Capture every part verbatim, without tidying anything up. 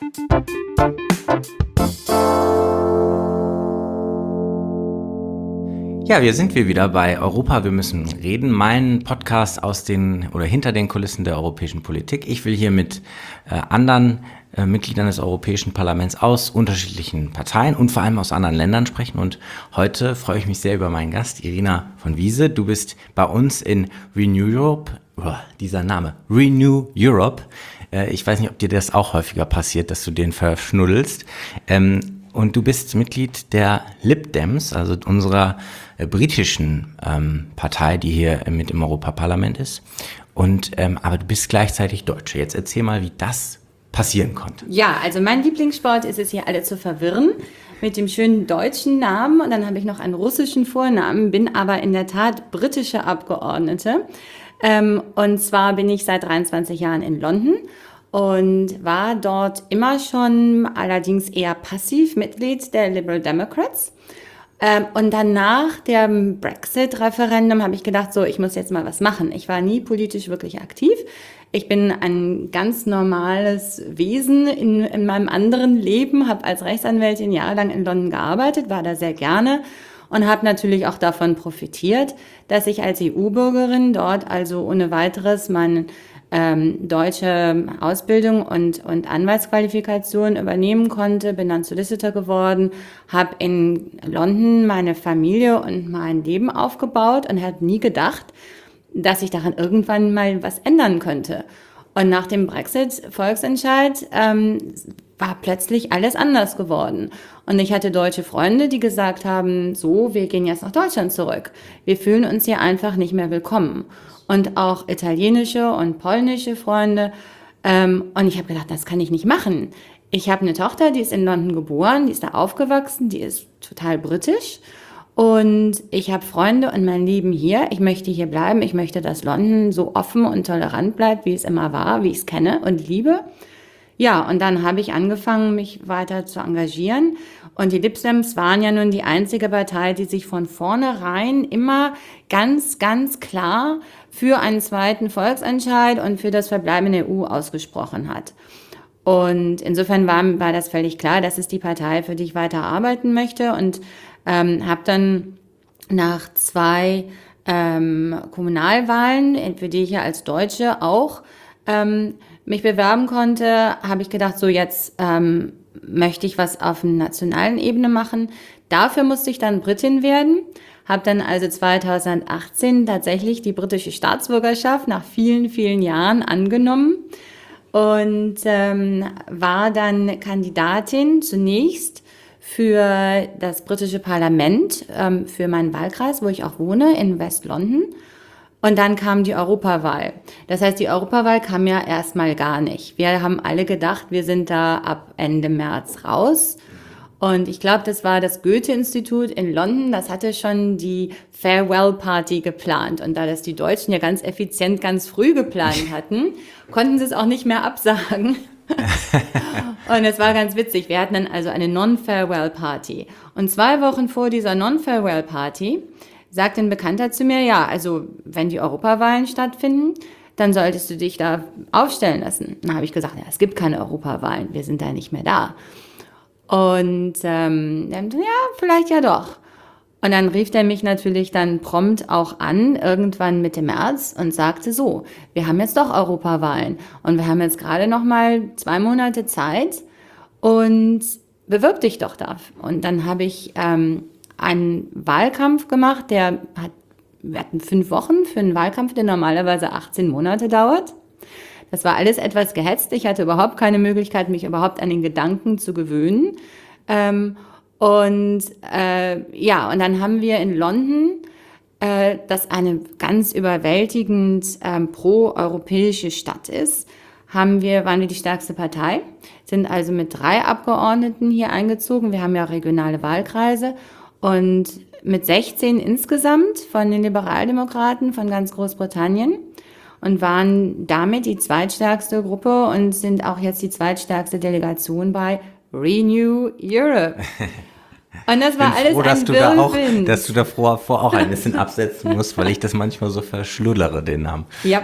Ja, wir sind wir wieder bei Europa, wir müssen reden. Mein Podcast aus den oder hinter den Kulissen der europäischen Politik. Ich will hier mit äh, anderen äh, Mitgliedern des Europäischen Parlaments aus unterschiedlichen Parteien und vor allem aus anderen Ländern sprechen. Und heute freue ich mich sehr über meinen Gast, Irina von Wiese. Du bist bei uns in Renew Europe, oh, dieser Name, Renew Europe. Äh, ich weiß nicht, ob dir das auch häufiger passiert, dass du den verschnuddelst. Ähm, Und du bist Mitglied der Lib Dems, also unserer äh, britischen ähm, Partei, die hier äh, mit im Europaparlament ist. Und ähm, aber du bist gleichzeitig Deutsche. Jetzt erzähl mal, wie das passieren konnte. Ja, also mein Lieblingssport ist es, hier alle zu verwirren mit dem schönen deutschen Namen. Und dann habe ich noch einen russischen Vornamen, bin aber in der Tat britische Abgeordnete. Ähm, und zwar bin ich seit dreiundzwanzig Jahren in London. Und war dort immer schon allerdings eher passiv Mitglied der Liberal Democrats. Ähm, und dann nach dem Brexit-Referendum habe ich gedacht, so, ich muss jetzt mal was machen. Ich war nie politisch wirklich aktiv. Ich bin ein ganz normales Wesen in, in meinem anderen Leben, habe als Rechtsanwältin jahrelang in London gearbeitet, war da sehr gerne und habe natürlich auch davon profitiert, dass ich als E U-Bürgerin dort also ohne weiteres meinen Ähm, deutsche Ausbildung und, und Anwaltsqualifikation übernehmen konnte, bin dann Solicitor geworden, habe in London meine Familie und mein Leben aufgebaut und habe nie gedacht, dass ich daran irgendwann mal was ändern könnte. Und nach dem Brexit-Volksentscheid ähm, war plötzlich alles anders geworden. Und ich hatte deutsche Freunde, die gesagt haben, so, wir gehen jetzt nach Deutschland zurück. Wir fühlen uns hier einfach nicht mehr willkommen. Und auch italienische und polnische Freunde. Ähm, und ich habe gedacht, das kann ich nicht machen. Ich habe eine Tochter, die ist in London geboren, die ist da aufgewachsen, die ist total britisch. Und ich habe Freunde und mein Leben hier. Ich möchte hier bleiben. Ich möchte, dass London so offen und tolerant bleibt, wie es immer war, wie ich es kenne und liebe. Ja, und dann habe ich angefangen, mich weiter zu engagieren. Und die Lib Dems waren ja nun die einzige Partei, die sich von vornherein immer ganz, ganz klar für einen zweiten Volksentscheid und für das Verbleiben in der E U ausgesprochen hat. Und insofern war, war das völlig klar, das ist die Partei, für die ich weiter arbeiten möchte. Und ähm, habe dann nach zwei ähm, Kommunalwahlen, für die ich ja als Deutsche auch ähm, mich bewerben konnte, habe ich gedacht, so jetzt ähm, möchte ich was auf einer nationalen Ebene machen. Dafür musste ich dann Britin werden, habe dann also zweitausendachtzehn tatsächlich die britische Staatsbürgerschaft nach vielen, vielen Jahren angenommen und ähm, war dann Kandidatin zunächst für das britische Parlament, ähm, für meinen Wahlkreis, wo ich auch wohne, in West London. Und dann kam die Europawahl. Das heißt, die Europawahl kam ja erstmal gar nicht. Wir haben alle gedacht, wir sind da ab Ende März raus. Und ich glaube, das war das Goethe-Institut in London, das hatte schon die Farewell-Party geplant. Und da das die Deutschen ja ganz effizient ganz früh geplant hatten, konnten sie es auch nicht mehr absagen. Und es war ganz witzig. Wir hatten dann also eine Non-Farewell-Party. Und zwei Wochen vor dieser Non-Farewell-Party sagt ein Bekannter zu mir, ja, also wenn die Europawahlen stattfinden, dann solltest du dich da aufstellen lassen. Dann habe ich gesagt, ja, es gibt keine Europawahlen, wir sind da nicht mehr da. Und ähm, dann, ja, vielleicht ja doch. Und dann rief der mich natürlich dann prompt auch an, irgendwann Mitte März, und sagte so, wir haben jetzt doch Europawahlen und wir haben jetzt gerade noch mal zwei Monate Zeit und bewirb dich doch da. Und dann habe ich ähm, einen Wahlkampf gemacht, der hat, wir hatten fünf Wochen für einen Wahlkampf, der normalerweise achtzehn Monate dauert. Das war alles etwas gehetzt. Ich hatte überhaupt keine Möglichkeit, mich überhaupt an den Gedanken zu gewöhnen. Ähm, und äh, ja, und dann haben wir in London, äh, das eine ganz überwältigend ähm, pro-europäische Stadt ist, haben wir, waren wir die stärkste Partei, sind also mit drei Abgeordneten hier eingezogen. Wir haben ja auch regionale Wahlkreise. Und mit sechzehn insgesamt von den Liberaldemokraten von ganz Großbritannien und waren damit die zweitstärkste Gruppe und sind auch jetzt die zweitstärkste Delegation bei Renew Europe. Und das war alles froh, dass ein du da auch, Wirbelwind. dass du davor vor auch ein bisschen absetzen musst, weil ich das manchmal so verschluddere, den Namen. Ja.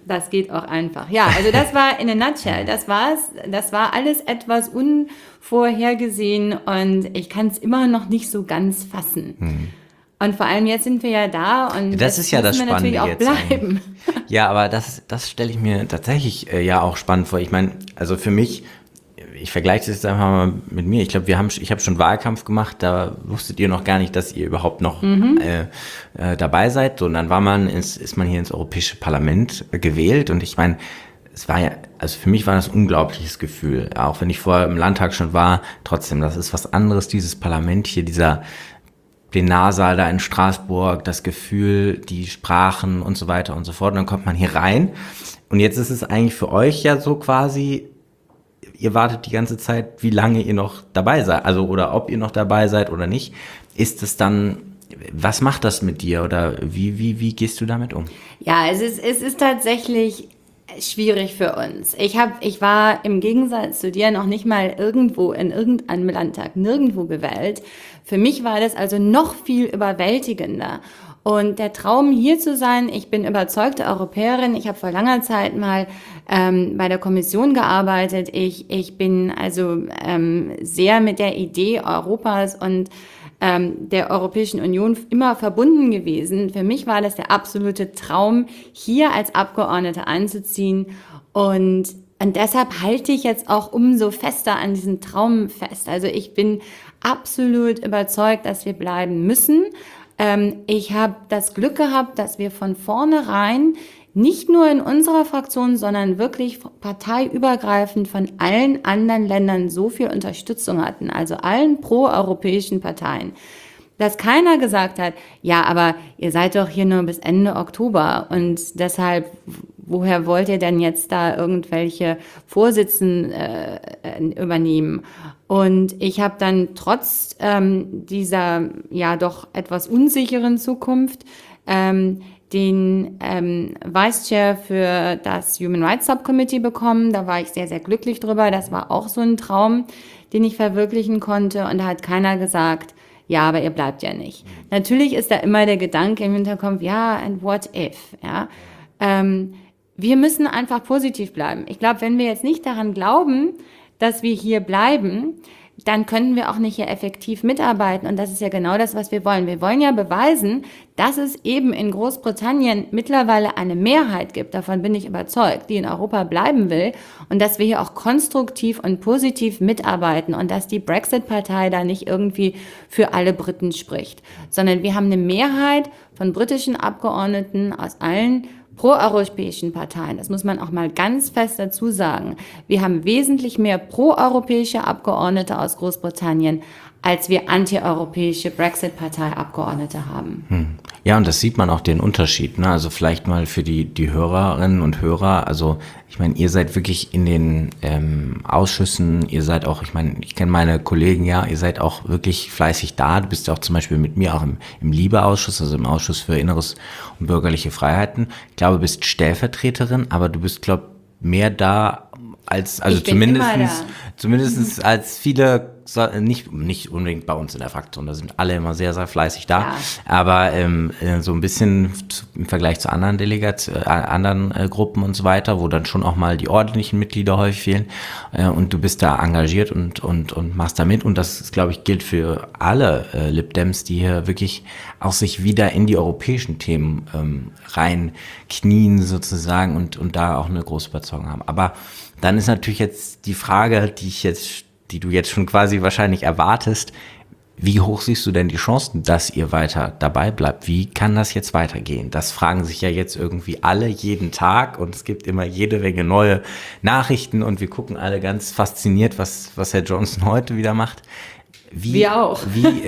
Das geht auch einfach. Ja, also das war in a nutshell. Das war's. Das war alles etwas unvorhergesehen und ich kann es immer noch nicht so ganz fassen. Hm. Und vor allem jetzt sind wir ja da und das ist ja das Spannende natürlich auch jetzt. Bleiben. Ja, aber das, das stelle ich mir tatsächlich äh, ja auch spannend vor. Ich meine, also für mich, ich vergleiche das einfach mal mit mir. Ich glaube, wir haben, ich habe schon Wahlkampf gemacht. Da wusstet ihr noch gar nicht, dass ihr überhaupt noch mhm. äh, äh, dabei seid. So, und dann war man, ins, ist man hier ins Europäische Parlament äh, gewählt. Und ich meine, es war ja, also für mich war das ein unglaubliches Gefühl. Auch wenn ich vorher im Landtag schon war, trotzdem, das ist was anderes, dieses Parlament hier, dieser Plenarsaal da in Straßburg, das Gefühl, die Sprachen und so weiter und so fort. Und dann kommt man hier rein. Und jetzt ist es eigentlich für euch ja so quasi, ihr wartet die ganze Zeit, wie lange ihr noch dabei seid, also oder ob ihr noch dabei seid oder nicht. Ist es dann, was macht das mit dir oder wie, wie, wie gehst du damit um? Ja, es ist, es ist tatsächlich schwierig für uns. Ich hab, ich war im Gegensatz zu dir noch nicht mal irgendwo in irgendeinem Landtag, nirgendwo gewählt. Für mich war das also noch viel überwältigender. Und der Traum, hier zu sein, ich bin überzeugte Europäerin, ich habe vor langer Zeit mal ähm, bei der Kommission gearbeitet, ich, ich bin also ähm, sehr mit der Idee Europas und ähm, der Europäischen Union immer verbunden gewesen. Für mich war das der absolute Traum, hier als Abgeordnete einzuziehen und Und deshalb halte ich jetzt auch umso fester an diesen Traum fest. Also ich bin absolut überzeugt, dass wir bleiben müssen. Ähm, ich habe das Glück gehabt, dass wir von vornherein nicht nur in unserer Fraktion, sondern wirklich parteiübergreifend von allen anderen Ländern so viel Unterstützung hatten, also allen proeuropäischen Parteien, dass keiner gesagt hat, ja, aber ihr seid doch hier nur bis Ende Oktober und deshalb, woher wollt ihr denn jetzt da irgendwelche Vorsitzenden äh, übernehmen? Und ich habe dann trotz ähm, dieser ja doch etwas unsicheren Zukunft ähm, den ähm, Vice Chair für das Human Rights Subcommittee bekommen. Da war ich sehr, sehr glücklich drüber. Das war auch so ein Traum, den ich verwirklichen konnte. Und da hat keiner gesagt, ja, aber ihr bleibt ja nicht. Mhm. Natürlich ist da immer der Gedanke im Hinterkopf, ja, and what if? Ja, ähm, wir müssen einfach positiv bleiben. Ich glaube, wenn wir jetzt nicht daran glauben, dass wir hier bleiben, dann könnten wir auch nicht hier effektiv mitarbeiten. Und das ist ja genau das, was wir wollen. Wir wollen ja beweisen, dass es eben in Großbritannien mittlerweile eine Mehrheit gibt, davon bin ich überzeugt, die in Europa bleiben will und dass wir hier auch konstruktiv und positiv mitarbeiten und dass die Brexit-Partei da nicht irgendwie für alle Briten spricht, sondern wir haben eine Mehrheit von britischen Abgeordneten aus allen proeuropäischen Parteien. Das muss man auch mal ganz fest dazu sagen. Wir haben wesentlich mehr proeuropäische Abgeordnete aus Großbritannien, als wir antieuropäische Brexit-Partei-Abgeordnete haben. Hm. Ja, und das sieht man auch den Unterschied, ne? Also vielleicht mal für die die Hörerinnen und Hörer, also ich meine, ihr seid wirklich in den ähm, Ausschüssen, ihr seid auch, ich meine, ich kenne meine Kollegen, ja, ihr seid auch wirklich fleißig da. Du bist ja auch zum Beispiel mit mir auch im, im LIBE-Ausschuss, also im Ausschuss für Inneres und bürgerliche Freiheiten. Ich glaube, du bist Stellvertreterin, aber du bist, glaube ich, mehr da als, also zumindestens, zumindestens als viele, nicht, nicht unbedingt bei uns in der Fraktion, da sind alle immer sehr, sehr fleißig da, ja. Aber ähm, so ein bisschen im Vergleich zu anderen Delegationen, äh, anderen äh, Gruppen und so weiter, wo dann schon auch mal die ordentlichen Mitglieder häufig fehlen, äh, und du bist da engagiert und, und, und machst da mit und das, glaube ich, gilt für alle äh, Lib Dems, die hier wirklich auch sich wieder in die europäischen Themen ähm, reinknien sozusagen und, und da auch eine große Überzeugung haben. Aber dann ist natürlich jetzt die Frage, die ich jetzt, die du jetzt schon quasi wahrscheinlich erwartest, wie hoch siehst du denn die Chancen, dass ihr weiter dabei bleibt? Wie kann das jetzt weitergehen? Das fragen sich ja jetzt irgendwie alle jeden Tag und es gibt immer jede Menge neue Nachrichten und wir gucken alle ganz fasziniert, was, was Herr Johnson heute wieder macht. Wie, wir auch. Wie,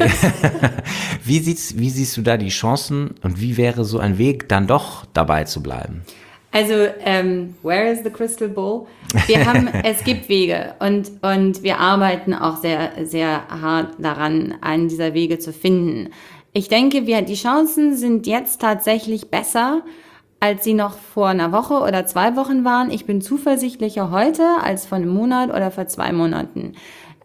wie, siehst, wie siehst du da die Chancen und wie wäre so ein Weg, dann doch dabei zu bleiben? Also, ähm, where is the crystal ball? Wir haben, es gibt Wege und, und wir arbeiten auch sehr, sehr hart daran, einen dieser Wege zu finden. Ich denke, wir, die Chancen sind jetzt tatsächlich besser, als sie noch vor einer Woche oder zwei Wochen waren. Ich bin zuversichtlicher heute als vor einem Monat oder vor zwei Monaten.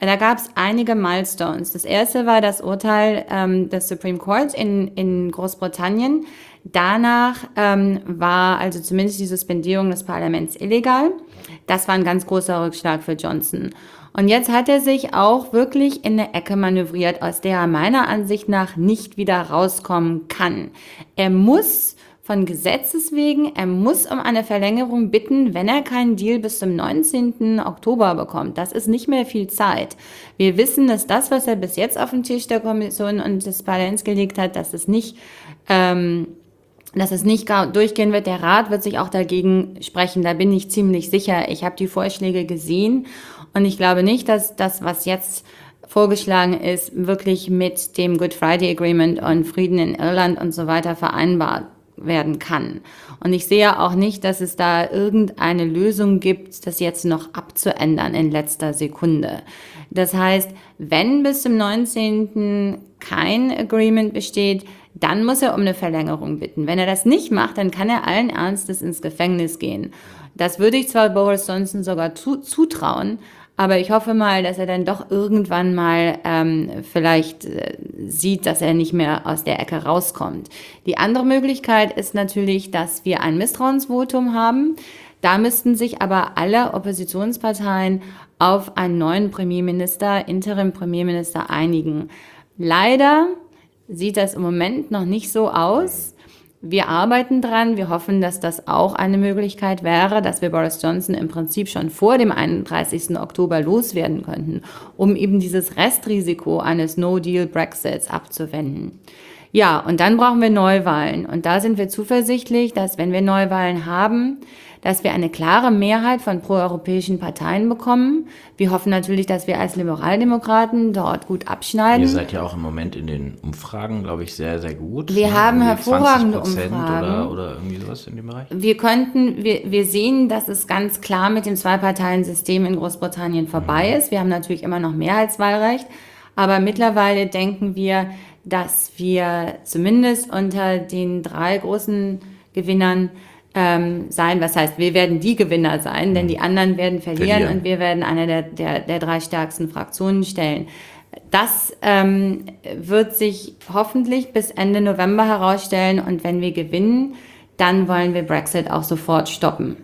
Da gab es einige Milestones. Das erste war das Urteil ähm, des Supreme Court in, in Großbritannien. Danach ähm, war also zumindest die Suspendierung des Parlaments illegal. Das war ein ganz großer Rückschlag für Johnson. Und jetzt hat er sich auch wirklich in eine Ecke manövriert, aus der er meiner Ansicht nach nicht wieder rauskommen kann. Er muss von Gesetzes wegen, er muss um eine Verlängerung bitten, wenn er keinen Deal bis zum neunzehnten Oktober bekommt. Das ist nicht mehr viel Zeit. Wir wissen, dass das, was er bis jetzt auf den Tisch der Kommission und des Parlaments gelegt hat, dass es nicht, ähm, dass es nicht durchgehen wird. Der Rat wird sich auch dagegen sprechen. Da bin ich ziemlich sicher. Ich habe die Vorschläge gesehen und ich glaube nicht, dass das, was jetzt vorgeschlagen ist, wirklich mit dem Good Friday Agreement und Frieden in Irland und so weiter vereinbart werden kann. Und ich sehe auch nicht, dass es da irgendeine Lösung gibt, das jetzt noch abzuändern in letzter Sekunde. Das heißt, wenn bis zum neunzehnten kein Agreement besteht, dann muss er um eine Verlängerung bitten. Wenn er das nicht macht, dann kann er allen Ernstes ins Gefängnis gehen. Das würde ich zwar Boris Johnson sogar zu, zutrauen, aber ich hoffe mal, dass er dann doch irgendwann mal ähm, vielleicht äh, sieht, dass er nicht mehr aus der Ecke rauskommt. Die andere Möglichkeit ist natürlich, dass wir ein Misstrauensvotum haben. Da müssten sich aber alle Oppositionsparteien auf einen neuen Premierminister, Interim-Premierminister einigen. Leider sieht das im Moment noch nicht so aus. Wir arbeiten dran. Wir hoffen, dass das auch eine Möglichkeit wäre, dass wir Boris Johnson im Prinzip schon vor dem einunddreißigsten Oktober loswerden könnten, um eben dieses Restrisiko eines No-Deal-Brexits abzuwenden. Ja, und dann brauchen wir Neuwahlen. Und da sind wir zuversichtlich, dass wenn wir Neuwahlen haben, dass wir eine klare Mehrheit von proeuropäischen Parteien bekommen. Wir hoffen natürlich, dass wir als Liberaldemokraten dort gut abschneiden. Ihr seid ja auch im Moment in den Umfragen, glaube ich, sehr, sehr gut. Wir ne? haben Irgendwie hervorragende zwanzig Prozent Umfragen. Oder, oder irgendwie sowas in dem Bereich? Wir könnten, wir, wir sehen, dass es ganz klar mit dem Zwei-Parteien-System in Großbritannien vorbei Mhm. ist. Wir haben natürlich immer noch Mehrheitswahlrecht, aber mittlerweile denken wir, dass wir zumindest unter den drei großen Gewinnern ähm, sein. Was heißt, wir werden die Gewinner sein, denn die anderen werden verlieren, Verlieren. und wir werden eine der, der, der drei stärksten Fraktionen stellen. Das ähm, wird sich hoffentlich bis Ende November herausstellen, und wenn wir gewinnen, dann wollen wir Brexit auch sofort stoppen.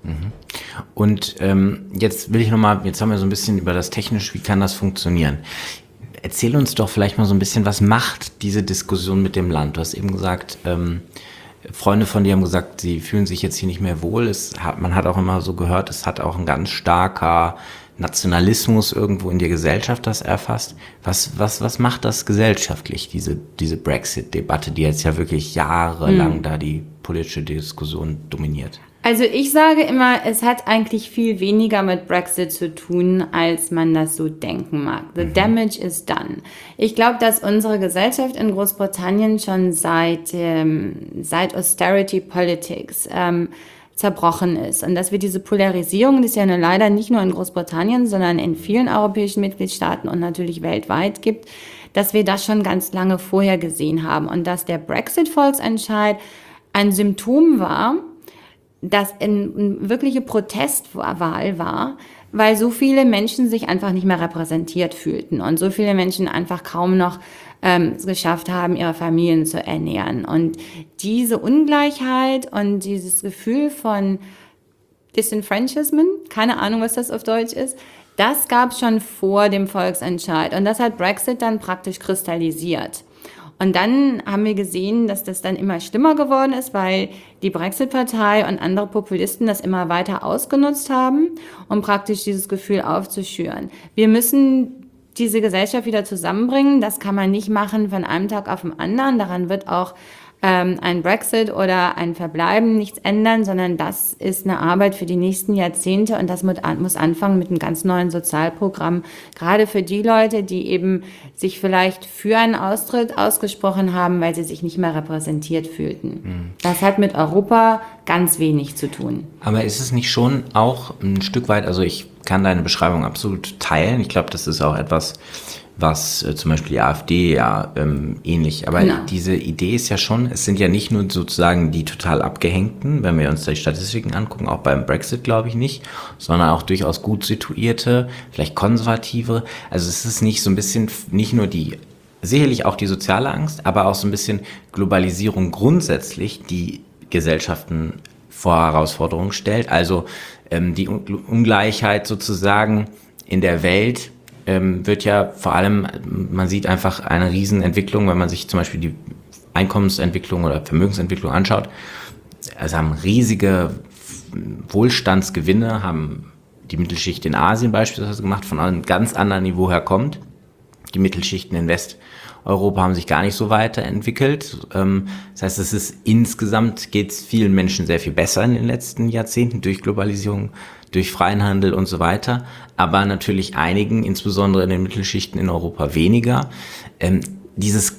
Und ähm, jetzt will ich nochmal, jetzt haben wir so ein bisschen über das Technische, wie kann das funktionieren? Erzähl uns doch vielleicht mal so ein bisschen, was macht diese Diskussion mit dem Land? Du hast eben gesagt, ähm, Freunde von dir haben gesagt, sie fühlen sich jetzt hier nicht mehr wohl. Es hat, man hat auch immer so gehört, es hat auch ein ganz starker Nationalismus irgendwo in der Gesellschaft das erfasst. Was, was, was macht das gesellschaftlich, diese, diese Brexit-Debatte, die jetzt ja wirklich jahrelang hm. da die politische Diskussion dominiert? Also ich sage immer, es hat eigentlich viel weniger mit Brexit zu tun, als man das so denken mag. The mhm. damage is done. Ich glaube, dass unsere Gesellschaft in Großbritannien schon seit, ähm, seit Austerity Politics ähm, zerbrochen ist. Und dass wir diese Polarisierung, die es ja nur leider nicht nur in Großbritannien, sondern in vielen europäischen Mitgliedstaaten und natürlich weltweit gibt, dass wir das schon ganz lange vorher gesehen haben. Und dass der Brexit-Volksentscheid ein Symptom war, das eine wirkliche Protestwahl war, weil so viele Menschen sich einfach nicht mehr repräsentiert fühlten und so viele Menschen einfach kaum noch ähm, es geschafft haben, ihre Familien zu ernähren. Und diese Ungleichheit und dieses Gefühl von Disenfranchisement, keine Ahnung, was das auf Deutsch ist, das gab es schon vor dem Volksentscheid. Und das hat Brexit dann praktisch kristallisiert. Und dann haben wir gesehen, dass das dann immer schlimmer geworden ist, weil die Brexit-Partei und andere Populisten das immer weiter ausgenutzt haben, um praktisch dieses Gefühl aufzuschüren. Wir müssen diese Gesellschaft wieder zusammenbringen. Das kann man nicht machen von einem Tag auf den anderen. Daran wird auch ähm, ein Brexit oder ein Verbleiben nichts ändern, sondern das ist eine Arbeit für die nächsten Jahrzehnte, und das muss anfangen mit einem ganz neuen Sozialprogramm, gerade für die Leute, die eben sich vielleicht für einen Austritt ausgesprochen haben, weil sie sich nicht mehr repräsentiert fühlten. Mhm. Das hat mit Europa ganz wenig zu tun. Aber ist es nicht schon auch ein Stück weit, also ich kann deine Beschreibung absolut teilen. Ich glaube, das ist auch etwas, was äh, zum Beispiel die AfD ja ähm, ähnlich, aber genau. Diese Idee ist ja schon, es sind ja nicht nur sozusagen die total Abgehängten, wenn wir uns die Statistiken angucken, auch beim Brexit glaube ich nicht, sondern auch durchaus gut situierte, vielleicht konservative. Also es ist nicht so ein bisschen, nicht nur die, sicherlich auch die soziale Angst, aber auch so ein bisschen Globalisierung grundsätzlich, die Gesellschaften vor Herausforderungen stellt. Also ähm, die Ungleichheit sozusagen in der Welt ähm, wird ja vor allem, man sieht einfach eine Riesenentwicklung, wenn man sich zum Beispiel die Einkommensentwicklung oder Vermögensentwicklung anschaut. Also haben riesige Wohlstandsgewinne, haben die Mittelschicht in Asien beispielsweise gemacht, von einem ganz anderen Niveau her kommt. Die Mittelschichten in Westeuropa haben sich gar nicht so weiterentwickelt. Das heißt, es ist insgesamt geht es vielen Menschen sehr viel besser in den letzten Jahrzehnten durch Globalisierung, durch freien Handel und so weiter. Aber natürlich einigen, insbesondere in den Mittelschichten in Europa, weniger. Ähm, dieses,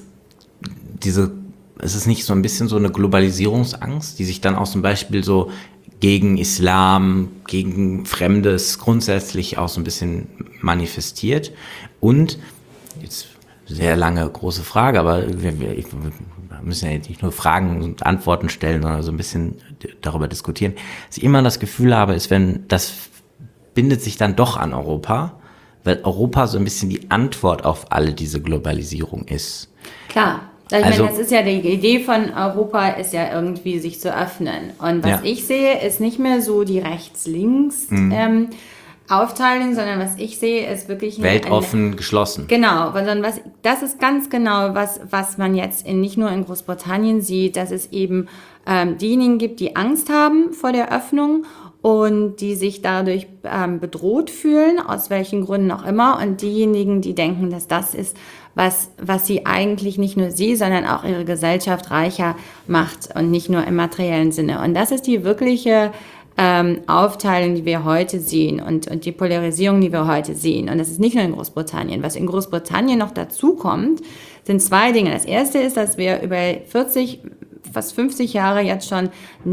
diese, es ist nicht so ein bisschen so eine Globalisierungsangst, die sich dann auch zum Beispiel so gegen Islam, gegen Fremdes grundsätzlich auch so ein bisschen manifestiert. Und jetzt sehr lange große Frage, aber wir, wir, wir müssen ja jetzt nicht nur Fragen und Antworten stellen, sondern so ein bisschen darüber diskutieren. Was ich immer das Gefühl habe, ist, wenn das bindet sich dann doch an Europa, weil Europa so ein bisschen die Antwort auf alle diese Globalisierung ist. Klar. Ich also, meine, das ist ja die Idee von Europa, ist ja irgendwie sich zu öffnen. Und was ja. ich sehe, ist nicht mehr so die rechts-links mhm. ähm, Aufteilung, sondern was ich sehe, ist wirklich weltoffen, eine, geschlossen. Genau, sondern was das ist ganz genau, was was man jetzt in, nicht nur in Großbritannien sieht, dass es eben ähm, diejenigen gibt, die Angst haben vor der Öffnung und die sich dadurch ähm, bedroht fühlen, aus welchen Gründen auch immer, und diejenigen, die denken, dass das ist, was was sie eigentlich nicht nur sie, sondern auch ihre Gesellschaft reicher macht und nicht nur im materiellen Sinne. Und das ist die wirkliche Ähm, Aufteilung, die wir heute sehen und, und die Polarisierung, die wir heute sehen. Und das ist nicht nur in Großbritannien. Was in Großbritannien noch dazu kommt, sind zwei Dinge. Das erste ist, dass wir über vierzig, fast fünfzig Jahre jetzt schon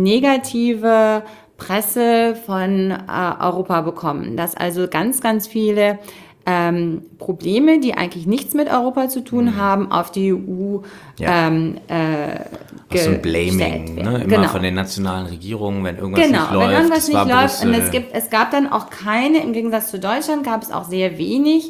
negative Presse von äh, Europa bekommen. Dass also ganz, ganz viele ähm, Probleme, die eigentlich nichts mit Europa zu tun mhm. haben, auf die E U ja. ähm, äh, so ein Blaming, ne? Immer genau. von den nationalen Regierungen, wenn irgendwas genau. nicht läuft. Wenn irgendwas nicht läuft, Brüssel. Und es gibt, es gab dann auch keine, im Gegensatz zu Deutschland gab es auch sehr wenig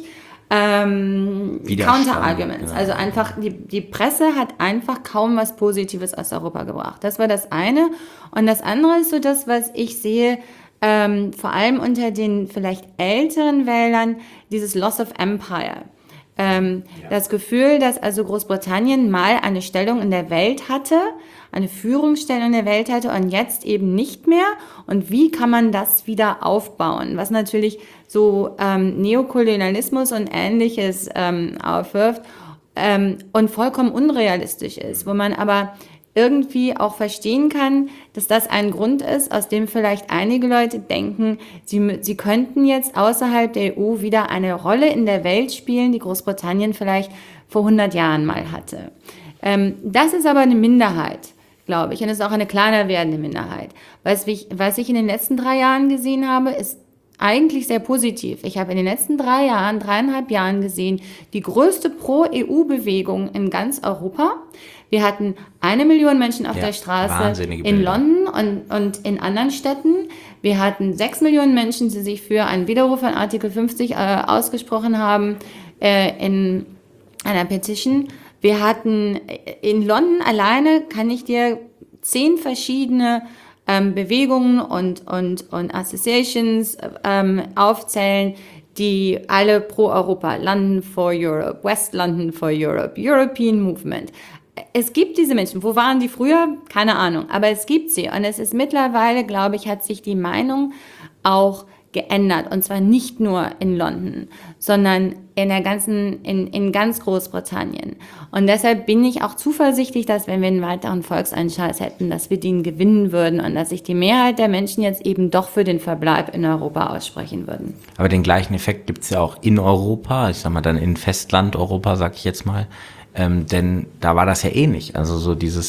ähm, Counter-Arguments. Genau. Also einfach, die, die Presse hat einfach kaum was Positives aus Europa gebracht. Das war das eine. Und das andere ist so das, was ich sehe, ähm, vor allem unter den vielleicht älteren Wählern, dieses Loss of Empire. Ähm, ja. Das Gefühl, dass also Großbritannien mal eine Stellung in der Welt hatte, eine Führungsstellung in der Welt hatte und jetzt eben nicht mehr. Und wie kann man das wieder aufbauen? Was natürlich so ähm, Neokolonialismus und Ähnliches ähm, aufwirft ähm, und vollkommen unrealistisch ist, wo man aber irgendwie auch verstehen kann, dass das ein Grund ist, aus dem vielleicht einige Leute denken, sie, sie könnten jetzt außerhalb der E U wieder eine Rolle in der Welt spielen, die Großbritannien vielleicht vor hundert Jahren mal hatte. Ähm, das ist aber eine Minderheit, glaube ich, und es ist auch eine kleiner werdende Minderheit. Was ich, was ich in den letzten drei Jahren gesehen habe, ist eigentlich sehr positiv. Ich habe in den letzten drei Jahren, dreieinhalb Jahren gesehen, die größte Pro-E U-Bewegung in ganz Europa. Wir hatten eine Million Menschen auf ja, der Straße in London und, und in anderen Städten. Wir hatten sechs Millionen Menschen, die sich für einen Widerruf von Artikel fünfzig äh, ausgesprochen haben äh, in einer Petition. Wir hatten in London alleine, kann ich dir zehn verschiedene ähm, Bewegungen und, und, und Associations ähm, aufzählen, die alle pro Europa, London for Europe, West London for Europe, European Movement. Es gibt diese Menschen. Wo waren die früher? Keine Ahnung. Aber es gibt sie. Und es ist mittlerweile, glaube ich, hat sich die Meinung auch geändert. Und zwar nicht nur in London, sondern in der ganzen, in, in ganz Großbritannien. Und deshalb bin ich auch zuversichtlich, dass wenn wir einen weiteren Volksentscheid hätten, dass wir den gewinnen würden und dass sich die Mehrheit der Menschen jetzt eben doch für den Verbleib in Europa aussprechen würden. Aber den gleichen Effekt gibt es ja auch in Europa. Ich sag mal dann in Festland Europa, sag ich jetzt mal. Ähm, denn da war das ja ähnlich. Also so dieses,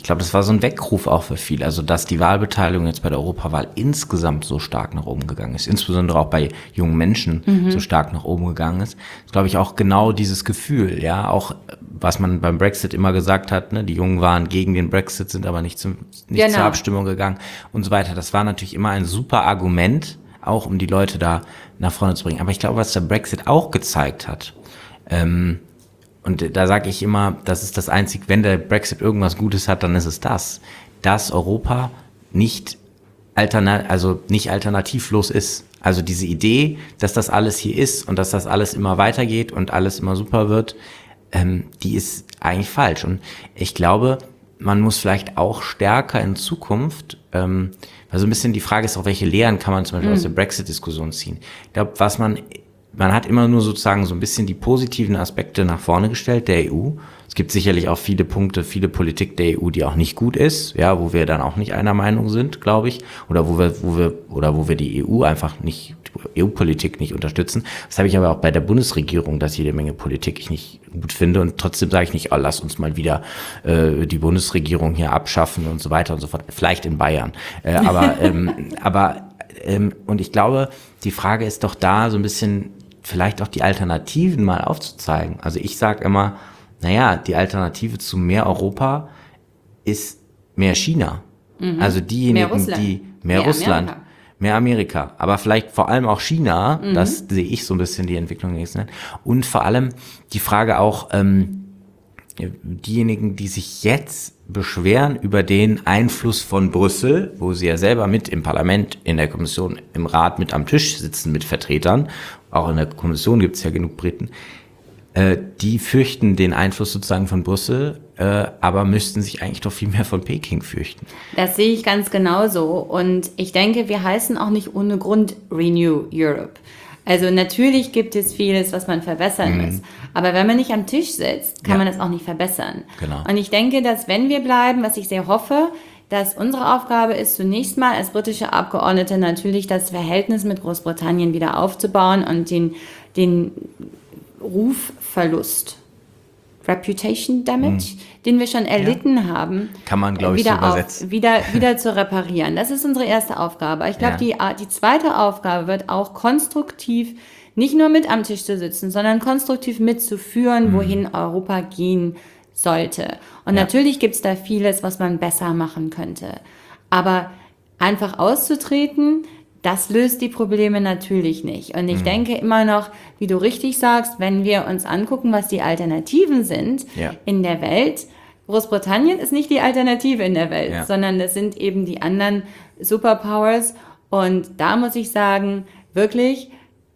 ich glaube, das war so ein Weckruf auch für viele. Also, dass die Wahlbeteiligung jetzt bei der Europawahl insgesamt so stark nach oben gegangen ist, insbesondere auch bei jungen Menschen mhm. so stark nach oben gegangen ist, ist, glaube ich, auch genau dieses Gefühl, ja, auch was man beim Brexit immer gesagt hat, ne, die Jungen waren gegen den Brexit, sind aber nicht, zum, nicht genau. zur Abstimmung gegangen und so weiter. Das war natürlich immer ein super Argument, auch um die Leute da nach vorne zu bringen. Aber ich glaube, was der Brexit auch gezeigt hat, ähm, und da sage ich immer, das ist das Einzige, wenn der Brexit irgendwas Gutes hat, dann ist es das, dass Europa nicht, alterna- also nicht alternativlos ist. Also diese Idee, dass das alles hier ist und dass das alles immer weitergeht und alles immer super wird, ähm, die ist eigentlich falsch. Und ich glaube, man muss vielleicht auch stärker in Zukunft, ähm, also ein bisschen die Frage ist auch, welche Lehren kann man zum Beispiel mhm. aus der Brexit-Diskussion ziehen. Ich glaube, was man Man hat immer nur sozusagen so ein bisschen die positiven Aspekte nach vorne gestellt der E U. Es gibt sicherlich auch viele Punkte, viele Politik der E U, die auch nicht gut ist, ja, wo wir dann auch nicht einer Meinung sind, glaube ich, oder wo wir, wo wir, oder wo wir die E U einfach nicht, die E U-Politik nicht unterstützen. Das habe ich aber auch bei der Bundesregierung, dass jede Menge Politik ich nicht gut finde und trotzdem sage ich nicht, oh, lass uns mal wieder äh, die Bundesregierung hier abschaffen und so weiter und so fort. Vielleicht in Bayern, äh, aber, ähm, aber ähm, und ich glaube, die Frage ist doch da so ein bisschen vielleicht auch die Alternativen mal aufzuzeigen. Also ich sage immer, naja, die Alternative zu mehr Europa ist mehr China. Mhm. Also diejenigen, mehr die mehr, mehr Russland, Amerika. mehr Amerika, aber vielleicht vor allem auch China, mhm. das sehe ich so ein bisschen die Entwicklung nächsten. Und vor allem die Frage auch, ähm, diejenigen, die sich jetzt beschweren über den Einfluss von Brüssel, wo sie ja selber mit im Parlament, in der Kommission, im Rat mit am Tisch sitzen mit Vertretern, auch in der Kommission gibt es ja genug Briten, äh, die fürchten den Einfluss sozusagen von Brüssel, äh, aber müssten sich eigentlich doch viel mehr von Peking fürchten. Das sehe ich ganz genauso und ich denke, wir heißen auch nicht ohne Grund Renew Europe. Also natürlich gibt es vieles, was man verbessern mhm. muss. Aber wenn man nicht am Tisch sitzt, kann ja. man das auch nicht verbessern. Genau. Und ich denke, dass wenn wir bleiben, was ich sehr hoffe, dass unsere Aufgabe ist, zunächst mal als britische Abgeordnete natürlich das Verhältnis mit Großbritannien wieder aufzubauen und den, den Rufverlust, Reputation Damage, mhm. den wir schon erlitten ja. haben, kann man, glaube ich, wieder, so übersetzen. Auf, wieder, wieder zu reparieren. Das ist unsere erste Aufgabe. Ich glaube, ja. die, die zweite Aufgabe wird auch konstruktiv, nicht nur mit am Tisch zu sitzen, sondern konstruktiv mitzuführen, mhm. wohin Europa gehen sollte. Und ja. natürlich gibt es da vieles, was man besser machen könnte. Aber einfach auszutreten, das löst die Probleme natürlich nicht. Und ich mhm. denke immer noch, wie du richtig sagst, wenn wir uns angucken, was die Alternativen sind ja. in der Welt, Großbritannien ist nicht die Alternative in der Welt, ja. sondern das sind eben die anderen Superpowers. Und da muss ich sagen, wirklich,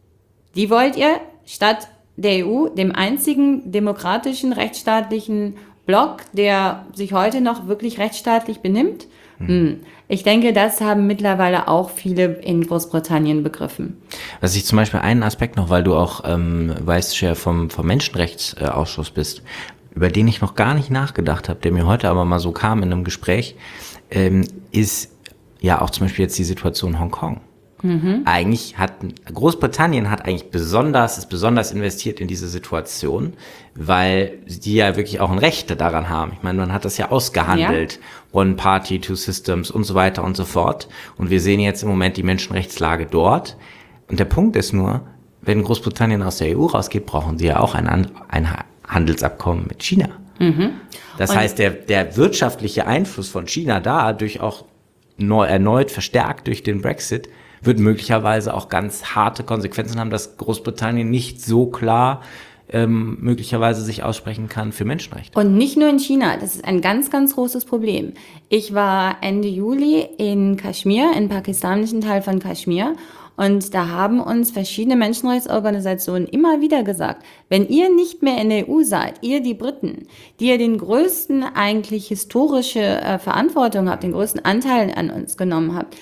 die wollt ihr statt der E U, dem einzigen demokratischen, rechtsstaatlichen Block, der sich heute noch wirklich rechtsstaatlich benimmt. Hm. Ich denke, das haben mittlerweile auch viele in Großbritannien begriffen. Was ich zum Beispiel einen Aspekt noch, weil du auch ähm, Vice Chair vom, vom Menschenrechtsausschuss bist, über den ich noch gar nicht nachgedacht habe, der mir heute aber mal so kam in einem Gespräch, ähm, ist ja auch zum Beispiel jetzt die Situation in Hongkong. Mhm. Eigentlich hat Großbritannien hat eigentlich besonders ist besonders investiert in diese Situation, weil die ja wirklich auch ein Recht daran haben. Ich meine, man hat das ja ausgehandelt, ja. One Party, Two Systems und so weiter und so fort. Und wir sehen jetzt im Moment die Menschenrechtslage dort. Und der Punkt ist nur, wenn Großbritannien aus der E U rausgeht, brauchen sie ja auch ein, ein Handelsabkommen mit China. Mhm. Das und heißt, der, der wirtschaftliche Einfluss von China da, durch auch neu, erneut verstärkt durch den Brexit, wird möglicherweise auch ganz harte Konsequenzen haben, dass Großbritannien nicht so klar ähm, möglicherweise sich aussprechen kann für Menschenrechte. Und nicht nur in China, das ist ein ganz, ganz großes Problem. Ich war Ende Juli in Kaschmir, im pakistanischen Teil von Kaschmir, und da haben uns verschiedene Menschenrechtsorganisationen immer wieder gesagt, wenn ihr nicht mehr in der E U seid, ihr die Briten, die ihr den größten eigentlich historische äh, Verantwortung habt, den größten Anteil an uns genommen habt,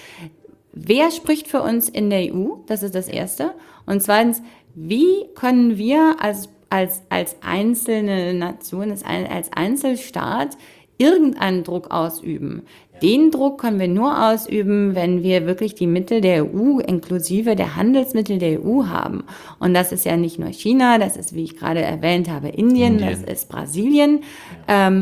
wer spricht für uns in der E U? Das ist das Erste. Und zweitens, wie können wir als, als, als einzelne Nation, als Einzelstaat irgendeinen Druck ausüben? Den Druck können wir nur ausüben, wenn wir wirklich die Mittel der E U inklusive der Handelsmittel der E U haben. Und das ist ja nicht nur China, das ist, wie ich gerade erwähnt habe, Indien, Indien. Das ist Brasilien. Ähm,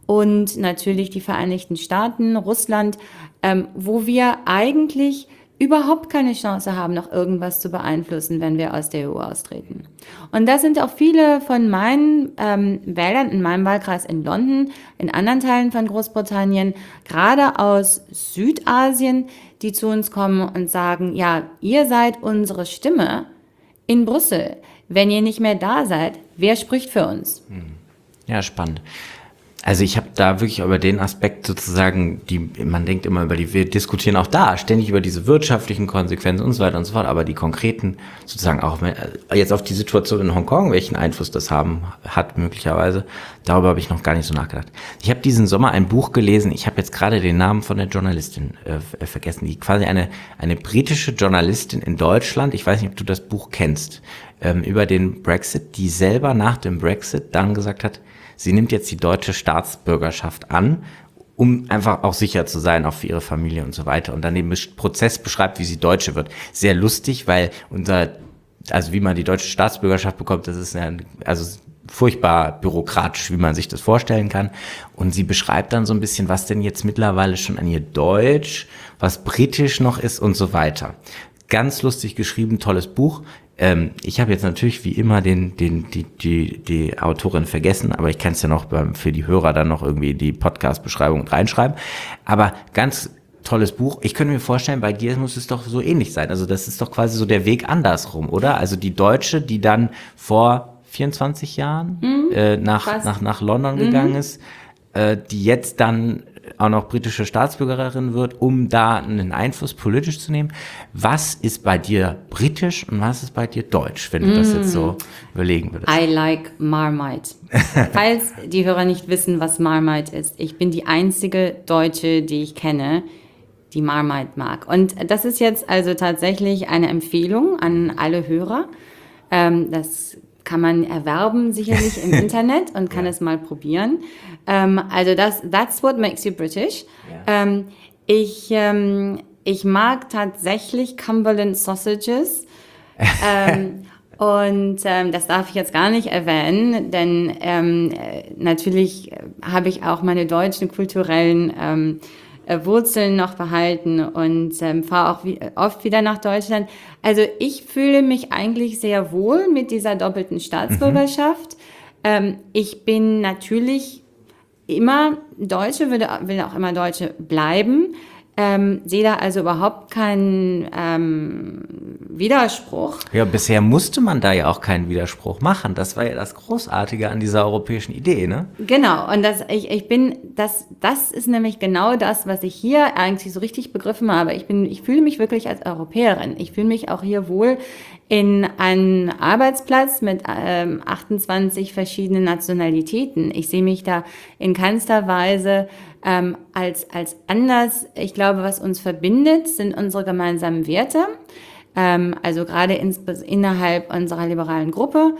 und natürlich die Vereinigten Staaten, Russland, ähm, wo wir eigentlich überhaupt keine Chance haben, noch irgendwas zu beeinflussen, wenn wir aus der E U austreten. Und das sind auch viele von meinen ähm, Wählern in meinem Wahlkreis in London, in anderen Teilen von Großbritannien, gerade aus Südasien, die zu uns kommen und sagen, ja, ihr seid unsere Stimme in Brüssel. Wenn ihr nicht mehr da seid, wer spricht für uns? Ja, spannend. Also ich habe da wirklich über den Aspekt sozusagen, die man denkt immer über die, wir diskutieren auch da ständig über diese wirtschaftlichen Konsequenzen und so weiter und so fort, aber die konkreten sozusagen auch jetzt auf die Situation in Hongkong, welchen Einfluss das haben hat möglicherweise, darüber habe ich noch gar nicht so nachgedacht. Ich habe diesen Sommer ein Buch gelesen, ich habe jetzt gerade den Namen von der Journalistin äh, vergessen, die quasi eine eine britische Journalistin in Deutschland, ich weiß nicht, ob du das Buch kennst, ähm, über den Brexit, die selber nach dem Brexit dann gesagt hat, sie nimmt jetzt die deutsche Staatsbürgerschaft an, um einfach auch sicher zu sein, auch für ihre Familie und so weiter. Und dann den Prozess beschreibt, wie sie Deutsche wird. Sehr lustig, weil unser, also wie man die deutsche Staatsbürgerschaft bekommt, das ist ja, also furchtbar bürokratisch, wie man sich das vorstellen kann. Und sie beschreibt dann so ein bisschen, was denn jetzt mittlerweile schon an ihr Deutsch, was britisch noch ist und so weiter. Ganz lustig geschrieben, tolles Buch. Ähm, ich habe jetzt natürlich wie immer den, den, die, die, die Autorin vergessen, aber ich kann es ja noch beim, für die Hörer dann noch irgendwie die Podcast-Beschreibung reinschreiben. Aber ganz tolles Buch. Ich könnte mir vorstellen, bei dir muss es doch so ähnlich sein. Also das ist doch quasi so der Weg andersrum, oder? Also die Deutsche, die dann vor vierundzwanzig Jahren mhm, äh, nach, nach, nach London mhm. gegangen ist, äh, die jetzt dann auch noch britische Staatsbürgerin wird, um da einen Einfluss politisch zu nehmen. Was ist bei dir britisch und was ist bei dir deutsch, wenn du mm. das jetzt so überlegen würdest? I like Marmite. Falls die Hörer nicht wissen, was Marmite ist, ich bin die einzige Deutsche, die ich kenne, die Marmite mag. Und das ist jetzt also tatsächlich eine Empfehlung an alle Hörer. Ähm, das kann man erwerben, sicherlich im Internet und kann ja. es mal probieren. Ähm, also das, that's what makes you British. Ja. Ähm, ich, ähm, ich mag tatsächlich Cumberland Sausages. ähm, und ähm, das darf ich jetzt gar nicht erwähnen, denn ähm, natürlich habe ich auch meine deutschen kulturellen ähm, Wurzeln noch behalten und ähm, fahre auch wie, oft wieder nach Deutschland. Also ich fühle mich eigentlich sehr wohl mit dieser doppelten Staatsbürgerschaft. Mhm. Ähm, ich bin natürlich immer Deutsche, will, will auch immer Deutsche bleiben. Ähm, sehe da also überhaupt keinen ähm, Widerspruch. Ja, bisher musste man da ja auch keinen Widerspruch machen. Das war ja das Großartige an dieser europäischen Idee, ne? Genau, und das, ich, ich bin, das, das ist nämlich genau das, was ich hier eigentlich so richtig begriffen habe. Ich bin, ich fühle mich wirklich als Europäerin. Ich fühle mich auch hier wohl in einem Arbeitsplatz mit ähm, achtundzwanzig verschiedenen Nationalitäten. Ich sehe mich da in keinster Weise ähm, als, als anders. Ich glaube, was uns verbindet, sind unsere gemeinsamen Werte. Ähm, also gerade ins, innerhalb unserer liberalen Gruppe.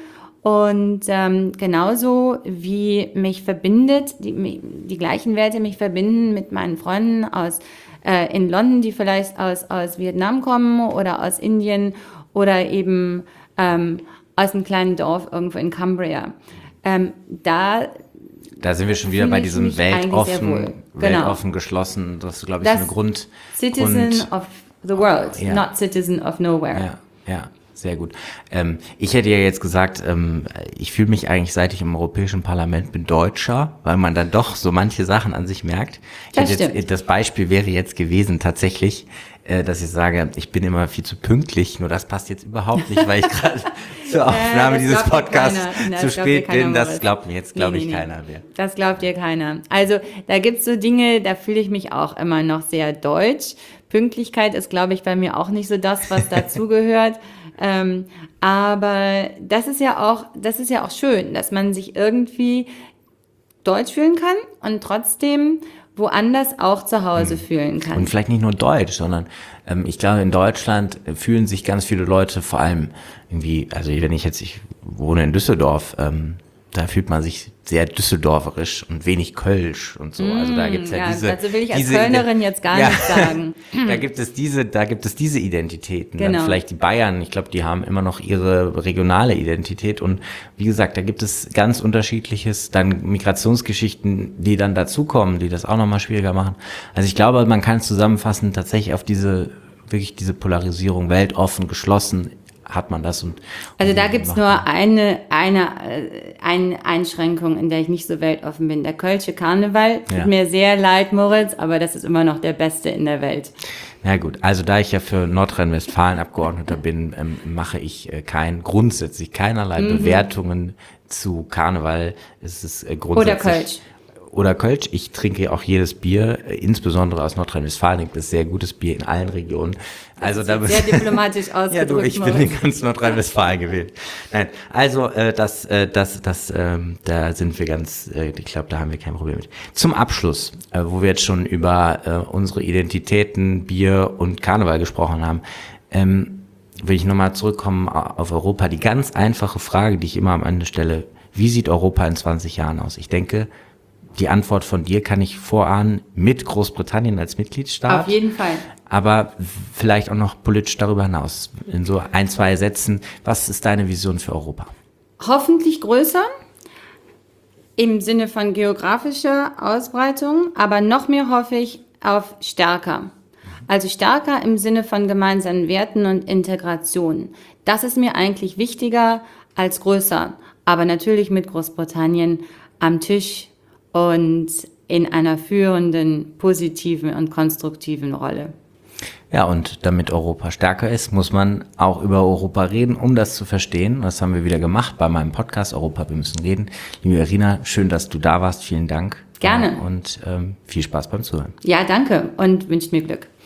Und ähm, genauso wie mich verbindet, die, die gleichen Werte mich verbinden mit meinen Freunden aus äh, in London, die vielleicht aus, aus Vietnam kommen oder aus Indien oder eben ähm, aus einem kleinen Dorf irgendwo in Cumbria. Ähm, da Da sind wir schon wieder bei diesem weltoffen, genau. weltoffen geschlossen. Das ist, glaube ich, das eine Grund. Citizen Grund, of the world, ja. not citizen of nowhere. Ja, ja. Sehr gut. Ähm, ich hätte ja jetzt gesagt, ähm, ich fühle mich eigentlich, seit ich im Europäischen Parlament bin, Deutscher, weil man dann doch so manche Sachen an sich merkt. Ich das, hätte jetzt, das Beispiel wäre jetzt gewesen tatsächlich, äh, dass ich sage, ich bin immer viel zu pünktlich, nur das passt jetzt überhaupt nicht, weil ich gerade zur Aufnahme äh, dieses Podcasts zu spät bin. Das glaubt mir jetzt, glaube nee, ich, nee, keiner mehr. Das glaubt dir keiner. Also da gibt's so Dinge, da fühle ich mich auch immer noch sehr deutsch. Pünktlichkeit ist, glaube ich, bei mir auch nicht so das, was dazugehört. Ähm, aber das ist ja auch, das ist ja auch schön, dass man sich irgendwie deutsch fühlen kann und trotzdem woanders auch zu Hause mhm. fühlen kann. Und vielleicht nicht nur deutsch, sondern ähm, ich glaube, in Deutschland fühlen sich ganz viele Leute vor allem irgendwie, also wenn ich jetzt, ich wohne in Düsseldorf, ähm, da fühlt man sich sehr düsseldorferisch und wenig Kölsch und so. Also da gibt es ja, ja diese... Also will ich als diese, Kölnerin jetzt gar ja, nicht sagen. da gibt es diese, da gibt es diese Identitäten. Genau. Dann vielleicht die Bayern, ich glaube, die haben immer noch ihre regionale Identität. Und wie gesagt, da gibt es ganz unterschiedliches, dann Migrationsgeschichten, die dann dazukommen, die das auch nochmal schwieriger machen. Also ich glaube, man kann es zusammenfassen, tatsächlich auf diese, wirklich diese Polarisierung, weltoffen, geschlossen, hat man das. Und, also und da gibt's nur eine, eine, eine Einschränkung, in der ich nicht so weltoffen bin. Der Kölsche Karneval, tut ja. mir sehr leid, Moritz, aber das ist immer noch der beste in der Welt. Na gut, also da ich ja für Nordrhein-Westfalen Abgeordneter bin, ähm, mache ich äh, kein, grundsätzlich keinerlei mhm. Bewertungen zu Karneval. Es ist äh, grundsätzlich... Oder Kölsch. Oder Kölsch. Ich trinke auch jedes Bier, insbesondere aus Nordrhein-Westfalen, gibt es sehr gutes Bier in allen Regionen. Also das ist da sehr diplomatisch ausgedrückt. Ja, du, ich bin in ganz Nordrhein-Westfalen gewählt. Nein, also äh, das, äh, das, das, ähm, da sind wir ganz, äh, ich glaube, da haben wir kein Problem mit. Zum Abschluss, äh, wo wir jetzt schon über äh, unsere Identitäten, Bier und Karneval gesprochen haben, ähm, will ich nochmal zurückkommen auf Europa. Die ganz einfache Frage, die ich immer am Ende stelle: Wie sieht Europa in zwanzig Jahren aus? Ich denke, die Antwort von dir kann ich vorahnen, mit Großbritannien als Mitgliedsstaat. Auf jeden Fall. Aber vielleicht auch noch politisch darüber hinaus. In so ein, zwei Sätzen, was ist deine Vision für Europa? Hoffentlich größer, im Sinne von geografischer Ausbreitung, aber noch mehr hoffe ich auf stärker. Also stärker im Sinne von gemeinsamen Werten und Integration. Das ist mir eigentlich wichtiger als größer. Aber natürlich mit Großbritannien am Tisch und in einer führenden, positiven und konstruktiven Rolle. Ja, und damit Europa stärker ist, muss man auch über Europa reden, um das zu verstehen. Das haben wir wieder gemacht bei meinem Podcast Europa, wir müssen reden. Liebe Irina, schön, dass du da warst. Vielen Dank. Gerne. Und ähm, viel Spaß beim Zuhören. Ja, danke und wünscht mir Glück.